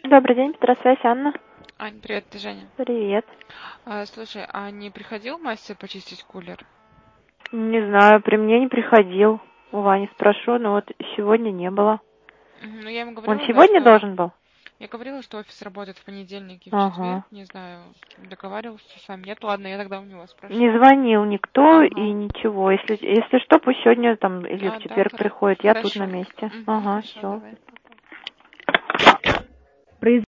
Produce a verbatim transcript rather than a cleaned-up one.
Добрый день, Петросвязь, Анна. Ань, привет, это Женя. Привет. А, слушай, а не приходил мастер почистить кулер? Не знаю, при мне не приходил. У Вани спрошу, но вот сегодня не было. Мгм, Ну, я ему Он говорила, да, сегодня что... должен был? Я говорила, что офис работает в понедельник и в четверг, Ага. не знаю, договаривался сам. Нет, ладно, я тогда у него Не спрошу. звонил никто и Ага. ничего. Если, если что, пусть сегодня там или в А, да, четверг хоро- приходит. Я тут на хорошо. месте. Мгм, Ага, хорошо, все. давай.